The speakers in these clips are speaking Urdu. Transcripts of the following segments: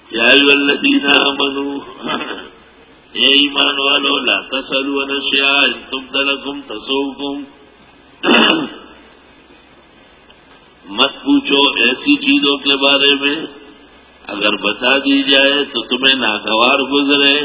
یا ایھا الذین آمنوا اے ایمان والو لا تسألوا عن اشیاء ان تبد لکم تسؤکم، مت پوچھو ایسی چیزوں کے بارے میں اگر بتا دی جائے تو تمہیں ناگوار گزرے۔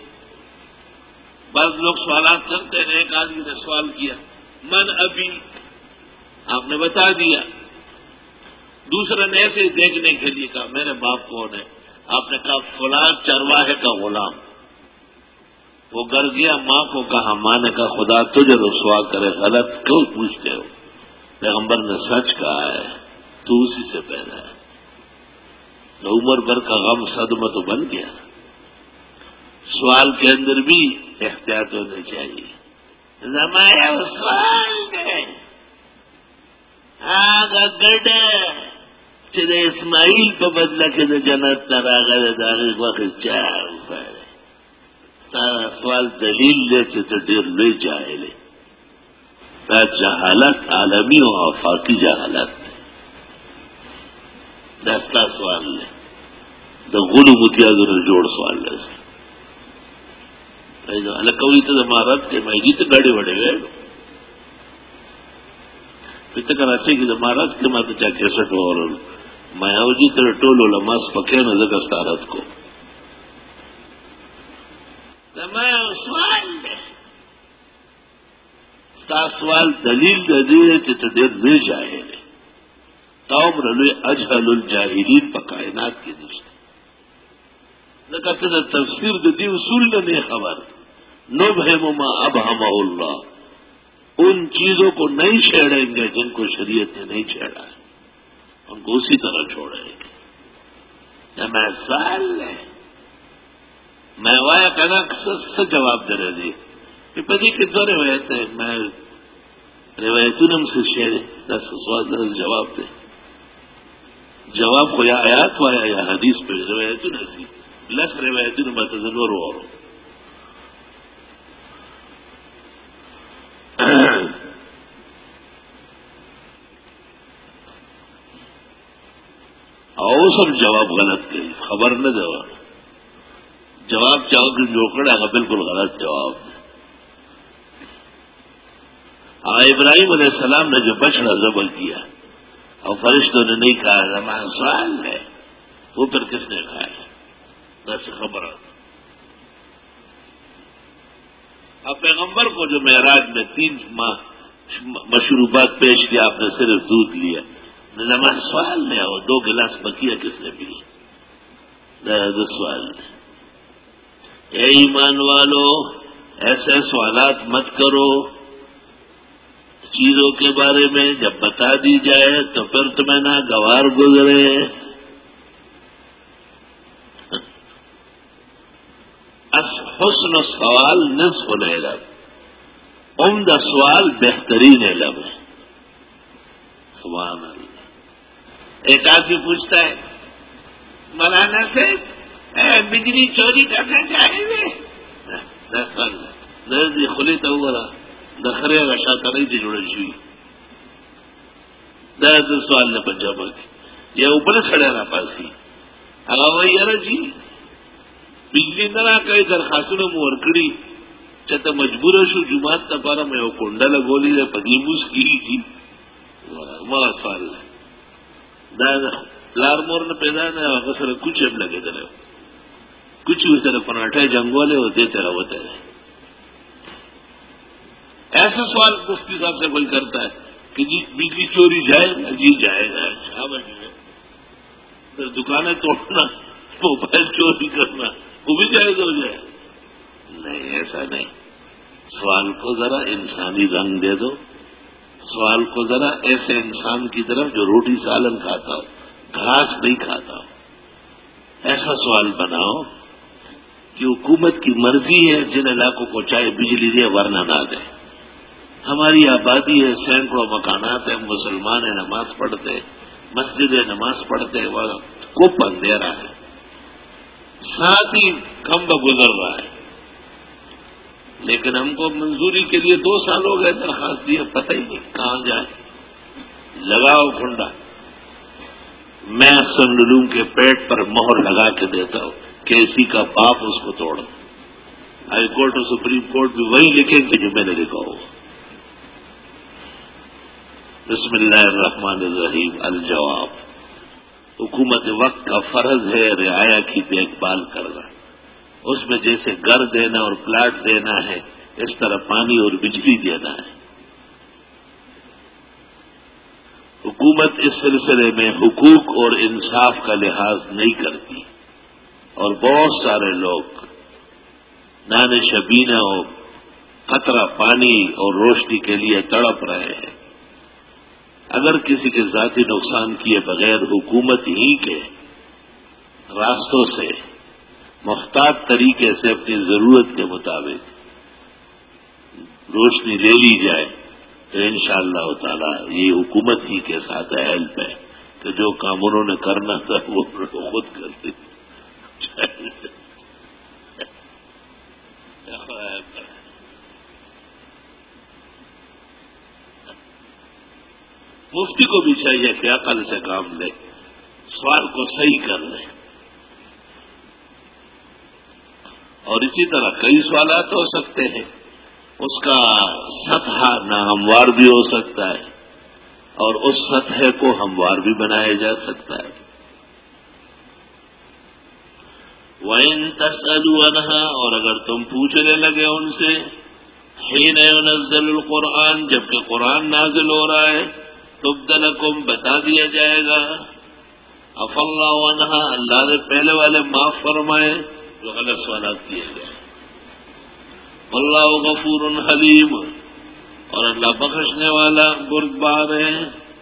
بعض لوگ سوالات کرتے ہیں، ایک آدمی نے سوال کیا من ابھی، آپ نے بتا دیا۔ دوسرے نے ایسے دیکھنے کے لیے کہا میرے باپ کون ہے، آپ نے کہا فلاں چرواہے کا غلام۔ وہ گر گیا، ماں کو کہا، ماں نے کہا خدا تجھے رسوا کرے، غلط کیوں پوچھتے ہو؟ پیغمبر نے سچ کہا ہے، تو اسی سے پیدا ہے۔ تو عمر بھر کا غم صدمہ تو بن گیا۔ سوال کے اندر بھی احتیاط ہونی چاہیے۔ زمایا سوال ہے آگا گڈ چلے اسماعیل پہ بدلا کے جنت تراغ داغ وقت چاہ تارا سوال دلیل لے تو ڈیر لے جائے لے تا جہالت عالمی و آفاقی جہالت دستا سوال لے دا غلو متیاز جوڑ سوال لے کوئی تو مہارت کے میں جی تو گاڑی بڑھے گئے پھر کراچی کی مہارت کے ماں تو چاہ کیسٹ اور میں جی تو ٹولو لماس پکے نظر استارت کو سوال دلیل دے تو دیر مل جائے تاؤم رلوے اجہل الجاہلین پا کائنات کی نشتے نہ کہتے تھے تفسیر دی اصول نے نہیں خبر نبہم ما ابہمہ اللہ، ان چیزوں کو نہیں چھیڑیں گے جن کو شریعت نے نہیں چھیڑا ہے، ان کو اسی طرح چھوڑیں گے۔ میں سوال ہے میں وایا کہنا سے جواب دے رہے کہ پتی کتنا روایت ہے میں روایتوں نے ہم سے شیئر دس سوال دس جواب دے جواب کو یا آیات ہوا یا حدیث پہ روایتوں نے سی لس روایتوں نے بتضور اور سب جواب غلط کہی خبر نہ جواب چاہو کہ جو کڑا ہے بالکل غلط جواب ہے۔ ابراہیم علیہ السلام نے جو بچڑا ذبح کیا اور فرشتوں نے نہیں کہا ہمارا سوال ہے وہ پھر کس نے کھایا بس خبر۔ اب پیغمبر کو جو معراج میں 3 مشروبات پیش کیا آپ نے صرف دودھ لیا زمان سوال ہے اور 2 گلاس بکیا کس نے پی سوال ہے۔ اے ایمان والو ایسے سوالات مت کرو چیزوں کے بارے میں، جب بتا دی جائے تو پھر تمہیں نہ گوار گزرے۔ حسن السوال نصف العلم، عمدہ سوال بہترین علم ہے۔ سبحان اللہ۔ ایک آدمی پوچھتا ہے مولانا سے بجلی چوری کرنا چاہے گے خلی تو ہوا دخرے رشا کریں تھی جڑی شوئی در سوال نے پنجاب کی یہ اوپر کھڑے نہ پاسی اگر وہ یار جی بجلی نہ رہا کئی درخواستوں نے مورکڑی چت مجبور شو جماعت تپارا میں وہ کنڈا لگولی ہے پدیموس کی ہی تھی مارا سوال لار نے پیدا نہ سر کچھ اب لگے دے کچھ بھی سر پراٹھے جنگولے ہوتے تیرا ہوتا ہے۔ ایسا سوال مفتی صاحب سے کوئی کرتا ہے کہ جی بجلی چوری جائے گا جی جائے گا پھر دکانیں توڑنا موبائل چوری کرنا وہ بھی جائے گا ہو جائے نہیں ایسا نہیں۔ سوال کو ذرا انسانی رنگ دے دو، سوال کو ذرا ایسے انسان کی طرف جو روٹی سالن کھاتا ہو گھاس نہیں کھاتا ہو ایسا سوال بناؤ کہ حکومت کی مرضی ہے جن علاقوں کو چاہے بجلی دے ورنہ نہ دے۔ ہماری آبادی ہے سینکڑوں مکانات ہیں مسلمان ہیں نماز پڑھتے مسجد نماز پڑھتے کو اندھیرا ہے ساتھ ہی کھمبا گزر رہا ہے لیکن ہم کو منظوری کے لیے 2 سال ہو گئے درخواست دیے پتہ ہی نہیں کہاں جائے لگاؤ کھنڈا میں احسن العلوم کے پیٹ پر مہر لگا کے دیتا ہوں کہ اسی کا باپ اس کو توڑ. ہائی کورٹ اور سپریم کورٹ بھی وہی لکھیں گے جو میں نے لکھا ہو. بسم اللہ الرحمن الرحیم. الجواب. حکومت وقت کا فرض ہے رعایا کی دیکھ بھال کرنا. اس میں جیسے گھر دینا اور پلاٹ دینا ہے اس طرح پانی اور بجلی دینا ہے. حکومت اس سلسلے میں حقوق اور انصاف کا لحاظ نہیں کرتی اور بہت سارے لوگ نان شبینہ اور قطرہ پانی اور روشنی کے لیے تڑپ رہے ہیں. اگر کسی کے ذاتی نقصان کیے بغیر حکومت ہی کے راستوں سے محتاط طریقے سے اپنی ضرورت کے مطابق روشنی لے لی جائے تو انشاءاللہ تعالی یہ حکومت ہی کے ساتھ ہیلپ ہے کہ جو کام انہوں نے کرنا تھا وہ خود کرتے. مفتی کو بھی چاہیے کہ عقل سے کام لے, سوال کو صحیح کر لے. اور اسی طرح کئی سوالات ہو سکتے ہیں, اس کا سطح ناہموار بھی ہو سکتا ہے اور اس سطح کو ہموار بھی بنایا جا سکتا ہے. وَإِن تَسْأَلُوا عَنْهَا, اور اگر تم پوچھنے لگے ان سے, حِينَ يُنَزَّلُ الْقُرْآنَ, جبکہ قرآن نازل ہو رہا ہے, تُبْدَ بتا دیا جائے گا. عَفَا اللَّهُ عَنْهَا, اللہ نے پہلے والے معاف فرمائے جو غلط سوالات کیے گئے. واللہ غفور حلیم, اور اللہ بخشنے والا بردبار ہے.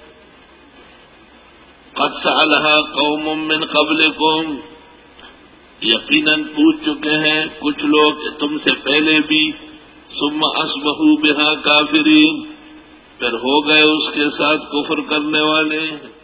قد سألها قوم من قبلکم, یقیناً پوچھ چکے ہیں کچھ لوگ تم سے پہلے بھی. ثم اصبحوا بها کافرین, پھر ہو گئے اس کے ساتھ کفر کرنے والے.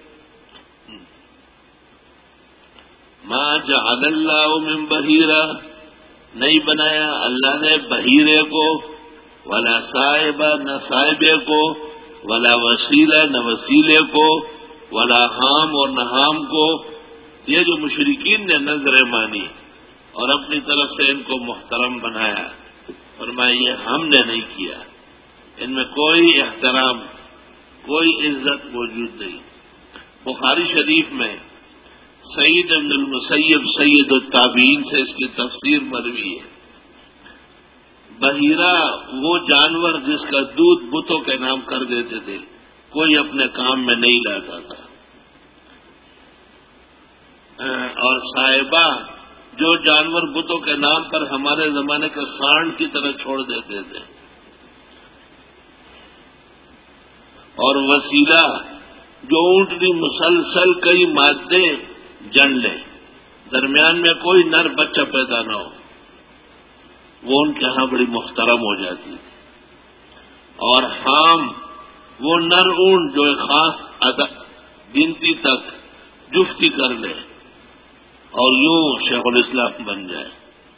ما جعل اللہ من بحیرہ, نہیں بنایا اللہ نے بحیرے کو, ولا صائبہ نہ صائبے کو, ولا وسیلہ نہ وسیلے کو, ولا حام اور نہ حام کو. یہ جو مشرکین نے نظریں مانی اور اپنی طرف سے ان کو محترم بنایا, فرمایا یہ ہم نے نہیں کیا, ان میں کوئی احترام کوئی عزت موجود نہیں. بخاری شریف میں سعید بن المسیب سید التابعین سے اس کی تفسیر مروی ہے. بحیرہ وہ جانور جس کا دودھ بتوں کے نام کر دیتے تھے, کوئی اپنے کام میں نہیں لاتا تھا. اور صاحبہ جو جانور بتوں کے نام پر ہمارے زمانے کے سانڈ کی طرح چھوڑ دیتے تھے. اور وسیلہ جو اونٹنی مسلسل کئی مادے جن لے, درمیان میں کوئی نر بچہ پیدا نہ ہو, وہ ان کے ہاں بڑی محترم ہو جاتی تھی. اور حام وہ نر اونٹ جو ایک خاص گنتی تک جفتی کر لے اور یوں شیخ الاسلام بن جائے.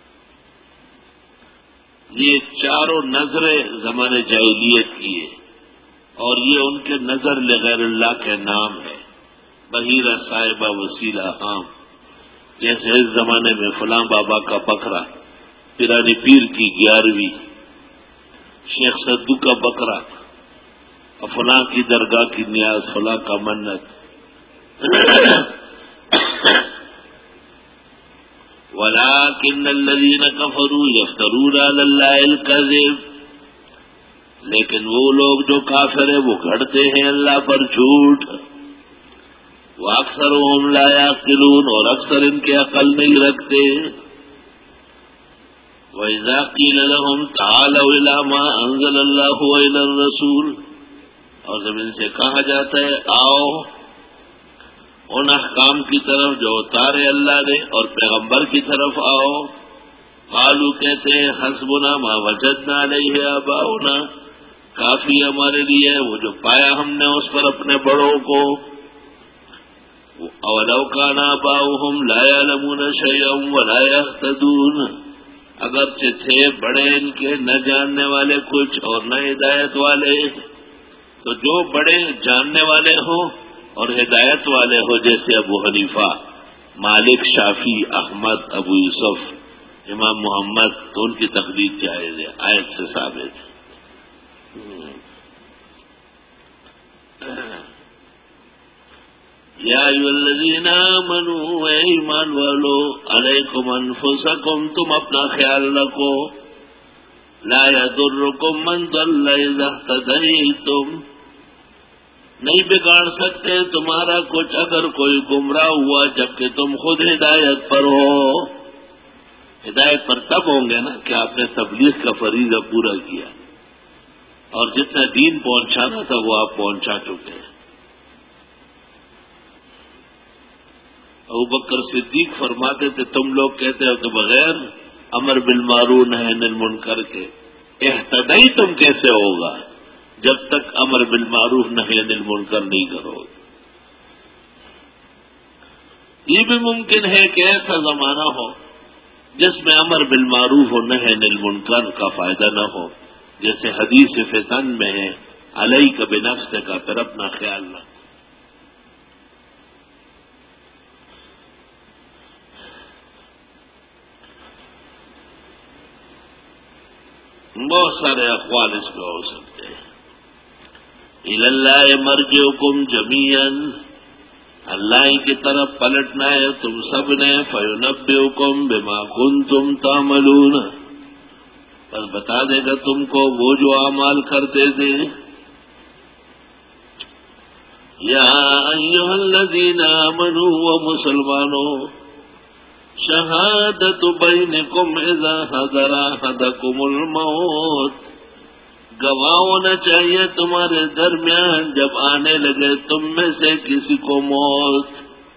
یہ چاروں نظریں زمانے جاہلیت کی ہے اور یہ ان کے نظر لغیر اللہ کے نام ہے. بحیرہ, صاحبہ, وسیلہ, حام. جیسے اس زمانے میں فلاں بابا کا بکرا, پیرانی پیر کی 11ویں, شیخ سدو کا بکرا, فلاں کی درگاہ کی نیاز, فلاں کا منت. وَلَٰكِنَّ الَّذِينَ كَفَرُوا يَفْتَرُونَ عَلَى اللَّهِ الْكَذِبَ, لیکن وہ لوگ جو کافر ہیں وہ گھڑتے ہیں اللہ پر جھوٹ. وَأَكْثَرُهُمْ لَا يَعْقِلُونَ, اور اکثر ان کے عقل نہیں رکھتے. وَإِذَا قِيلَ لَهُمْ تَعَالَوْا إِلَىٰ مَا أَنزَلَ اللَّهُ وَإِلَى الرَّسُولِ, اور جب ان سے کہا جاتا ہے آؤ ان احکام کی طرف جو اتارے اللہ نے اور پیغمبر کی طرف آؤ. قالوا, کہتے ہیں حسبنا ما وجدنا علیہ آباؤنا, کافی ہمارے لیے وہ جو پایا ہم نے اس پر اپنے بڑوں کو. اولو کان آباؤہم لا یعلمون شیئا ولا یہتدون, اگرچہ تھے بڑے ان کے نہ جاننے والے کچھ اور نہ ہدایت والے, تو جو بڑے جاننے والے ہوں اور ہدایت والے ہو جیسے ابو حنیفہ، مالک، شافی، احمد، ابو یوسف، امام محمد، تو ان کی تقلید جائز ہے، آیت سے ثابت ہے۔ یا ایھا الذین آمنوا، اے ایمان والو، علیکم انفسکم، تم اپنا خیال رکھو، لا یضرکم من ضل اذا اہتدیتم، نہیں بگاڑ سکتے تمہارا کچھ اگر کوئی گمراہ ہوا جبکہ تم خود ہدایت پر ہو۔ ہدایت پر تب ہوں گے نا کہ آپ نے تبلیغ کا فریضہ پورا کیا اور جتنا دین پہنچانا تھا وہ آپ پہنچا چکے ہیں۔ ابوبکر صدیق فرماتے تھے تم لوگ کہتے ہو کہ بغیر امر بالمعروف نہی عن المنکر کے اہتدائی تم کیسے ہوگا جب تک امر بالمعروف نہی عن المنکر نہیں کرو گے۔ یہ بھی ممکن ہے کہ ایسا زمانہ ہو جس میں امر بالمعروف و نہی عن المنکر کا فائدہ نہ ہو، جیسے حدیث فتن میں ہے علیک بنفسک کا، پھر اپنا خیال رکھ۔ بہت سارے اقوال اس میں ہو سکتے ہیں۔ الی اللہ مرجعکم جمیعا، اللہ ہی کی طرف پلٹنا ہے تم سب نے، فینبئکم بما کنتم تعملون، بس بتا دے گا تم کو وہ جو اعمال کرتے تھے۔ یا ایھا الذین آمنوا، و مسلمانوں، شہادت بینکم اذا حضر احدکم الموت، گواہ ہونا چاہیے تمہارے درمیان جب آنے لگے تم میں سے کسی کو موت،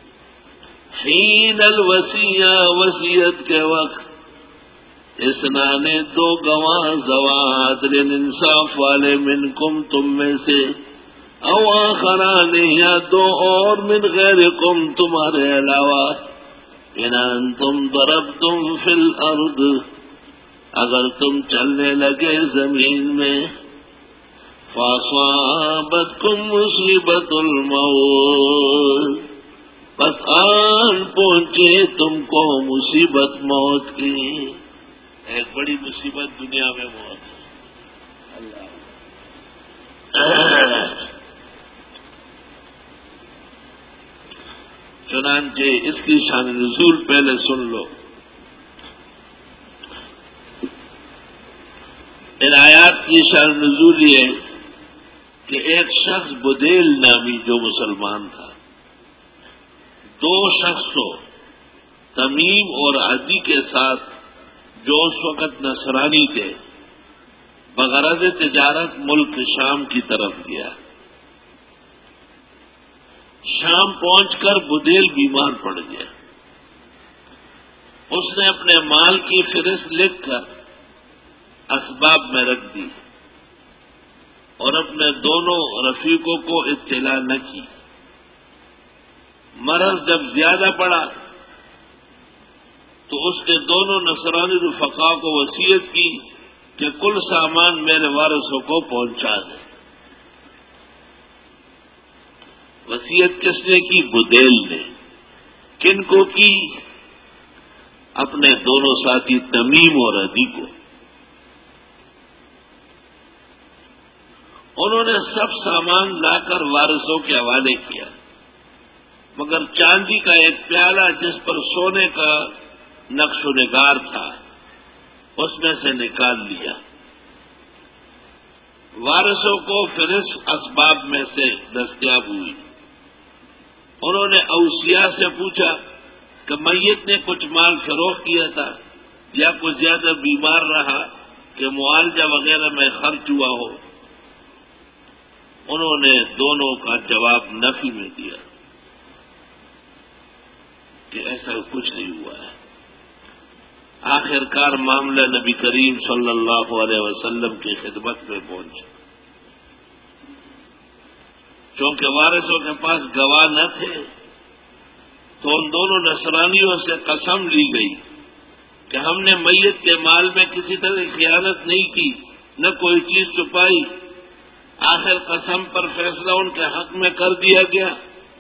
حین الوصیہ، وصیت کے وقت، اثنان دو گواہ، ذوا عدل انصاف والے، منکم تم میں سے، او آخران یا دو اور، من غیرکم تمہارے علاوہ، ان انتم ضربتم فی الارض، اگر تم چلنے لگے زمین میں، فاصابتکم مصیبت الموت، بس آن پہنچے تم کو مصیبت موت کی، ایک بڑی مصیبت دنیا میں موت ہے۔ اللہ چنانچہ اس کی شان نزول پہلے سن لو۔ ان آیات کی شان نزول یہ کہ ایک شخص بدیل نامی جو مسلمان تھا، دو شخصوں تمیم اور عدی کے ساتھ جو اس وقت نصرانی تھے، بغرض تجارت ملک شام کی طرف گیا۔ شام پہنچ کر بدیل بیمار پڑ گیا۔ اس نے اپنے مال کی فہرست لکھ کر اسباب میں رکھ دی اور اپنے دونوں رفیقوں کو اطلاع نہ کی۔ مرض جب زیادہ پڑا تو اس نے دونوں نصرانی رفقا کو وصیت کی کہ کل سامان میرے وارثوں کو پہنچا دے۔ وصیت کس نے کی؟ بدیل نے۔ کن کو کی؟ اپنے دونوں ساتھی تمیم اور عدی کو۔ انہوں نے سب سامان لا کر وارثوں کے حوالے کیا، مگر چاندی کا ایک پیالہ جس پر سونے کا نقش و نگار تھا اس میں سے نکال لیا۔ وارثوں کو فہرست اسباب میں سے دستیاب ہوئی۔ انہوں نے اوصیاء سے پوچھا کہ میت نے کچھ مال فروخت کیا تھا یا کچھ زیادہ بیمار رہا کہ معالجہ وغیرہ میں خرچ ہوا ہو۔ انہوں نے دونوں کا جواب نفی میں دیا کہ ایسا کچھ نہیں ہوا ہے۔ آخر کار معاملہ نبی کریم صلی اللہ علیہ وسلم کی خدمت میں پہنچا۔ چونکہ وارثوں کے پاس گواہ نہ تھے تو ان دونوں نصرانیوں سے قسم لی گئی کہ ہم نے میت کے مال میں کسی طرح خیانت نہیں کی، نہ کوئی چیز چھپائی۔ آخر قسم پر فیصلہ ان کے حق میں کر دیا گیا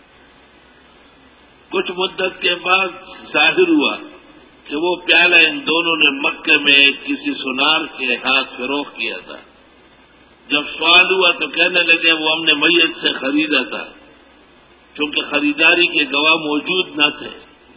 کچھ مدت کے بعد ظاہر ہوا کہ وہ پیالہ ان دونوں نے مکے میں کسی سنار کے ہاتھ فروخت کیا تھا. جب سوال ہوا تو کہنے لگے وہ ہم نے میت سے خریدا تھا، چونکہ خریداری کے گواہ موجود نہ تھے.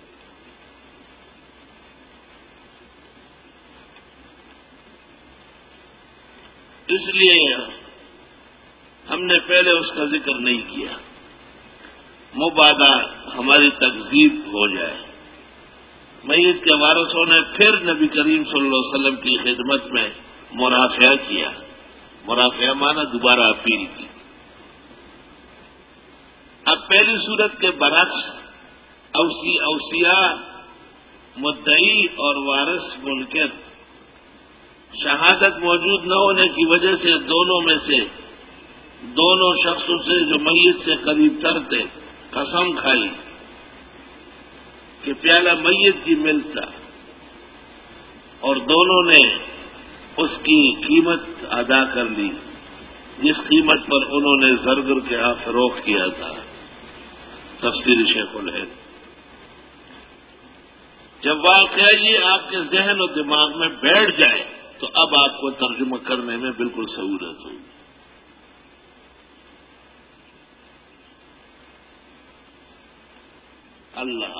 اس لیے ہم نے پہلے اس کا ذکر نہیں کیا، مبادا ہماری تکذیب ہو جائے. میت کے وارثوں نے پھر نبی کریم صلی اللہ علیہ وسلم کی خدمت میں مرافعہ کیا. مرافعہ مانا دوبارہ اپیل کی. اب پہلی صورت کے برعکس اوصیاء مدعی اور وارث منکر، شہادت موجود نہ ہونے کی وجہ سے دونوں میں سے دونوں شخصوں سے جو میت سے قریب تر تھے قسم کھائی کہ پیالہ میت کی ملک تھا، اور دونوں نے اس کی قیمت ادا کر لی جس قیمت پر انہوں نے زرگر کے ہاں فروخت کیا تھا. تفسیر شیخ الہند. جب واقعہ یہ آپ کے ذہن و دماغ میں بیٹھ جائے تو اب آپ کو ترجمہ کرنے میں بالکل سہولت ہوگی. اللہ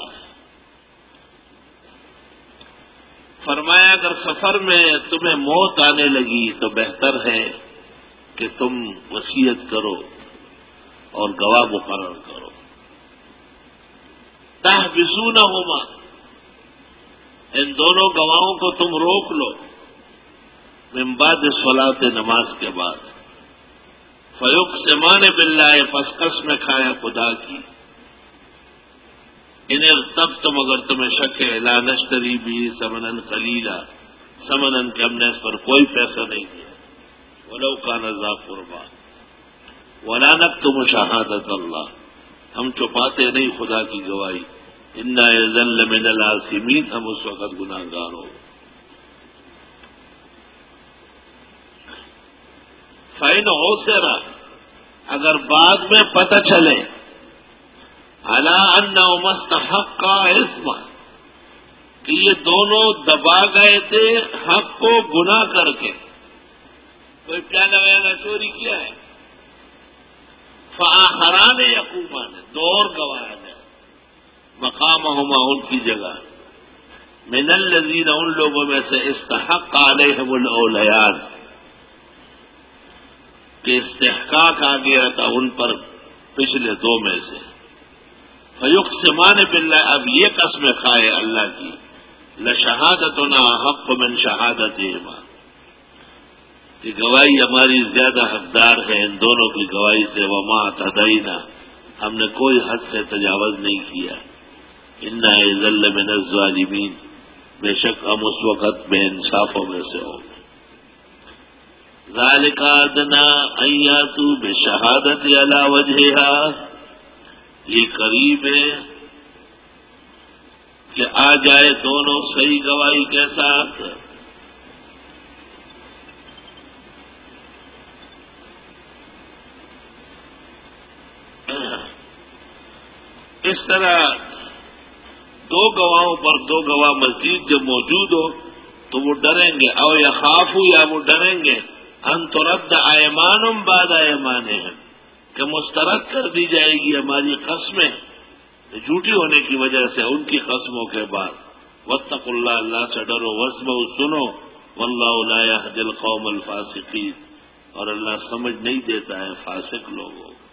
فرمایا اگر سفر میں تمہیں موت آنے لگی تو بہتر ہے کہ تم وصیت کرو اور گواہ مقرر کرو. تحبسونہما، ان دونوں گواہوں کو تم روک لو، من بعد صلاۃ، نماز کے بعد. فیقسمان باللہ، پس قسم کھائے خدا کی. انہیں تب تم اگر تمہیں شک ہے، لا نشتری بھی ثمنا قلیلا، ثمنا کہ ہم نے اس پر کوئی پیسہ نہیں دیا، ولو کان ذا قربا، ولا نکتم شہادت اللہ، ہم چھپاتے نہیں خدا کی گواہی. انا اذا لمن الآثمین، ہم اس وقت گناہگار ہو. فإن عُثِرَ، اگر بعد میں پتہ چلے، عَلَىٰ أَنَّهُمَا اسْتَحَقَّا إِثْمًا، کہ یہ دونوں دبا گئے تھے حق کو گناہ کر کے. کوئی پیالہ وغیرہ چوری کیا ہے، فآخران یقومان، دو اور گواہ ہیں مقامہما، ان کی جگہ، من الذین، ان لوگوں میں سے استحق علیہم الاولیان، کہ استحقاق آ گیا تھا ان پر پچھلے دو میں سے. فیقسمان باللہ، اب یہ قسم کھائے اللہ کی، لشہادتنا حق من شہادتہما، کہ گواہی ہماری زیادہ حقدار ہے ان دونوں کی گواہی سے. وما اعتدینا، ہم نے کوئی حد سے تجاوز نہیں کیا. انا اذا لمن الظالمین، بے شک ہم اس وقت بے انصافوں میں سے ہوں گے. ذالک ادنی ان یاتوا بشہادت علی وجہہا، یہ قریب ہے کہ آ جائے دونوں صحیح گواہی کے ساتھ. اس طرح دو گواہوں پر دو گواہ مزید جب موجود ہو تو وہ ڈریں گے، او یخافوا، یا وہ ڈریں گے، ان ترد ایمان بعد ایمانہم، کہ مسترد کر دی جائے گی ہماری قسمیں جھوٹی ہونے کی وجہ سے ان کی قسموں کے بعد. واتقوا اللہ، اللہ سے ڈرو، واسمعوا، سنو، واللہ لا یہدی القوم الفاسقین، اور اللہ سمجھ نہیں دیتا ہے فاسق لوگوں کو.